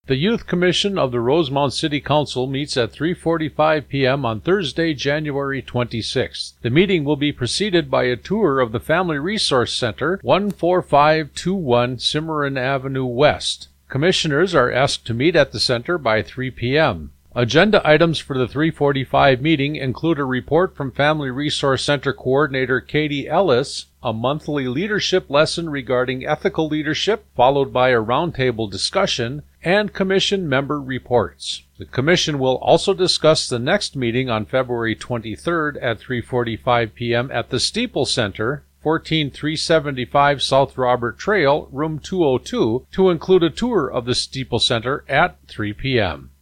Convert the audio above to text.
The Youth Commission of the Rosemount City Council meets at 3:45 p.m. on Thursday, January 26th. The meeting will be preceded by a tour of the Family Resource Center, 14521 Cimarron Avenue West. Commissioners are asked to meet at the center by 3 p.m. Agenda items for the 3:45 meeting include a report from Family Resource Center Coordinator Katie Ellis, a monthly leadership lesson regarding ethical leadership, followed by a roundtable discussion, and Commission member reports. The Commission will also discuss the next meeting on February 23rd at 3:45 p.m. at the Steeple Center, 14375 South Robert Trail, room 202, to include a tour of the Steeple Center at 3 p.m.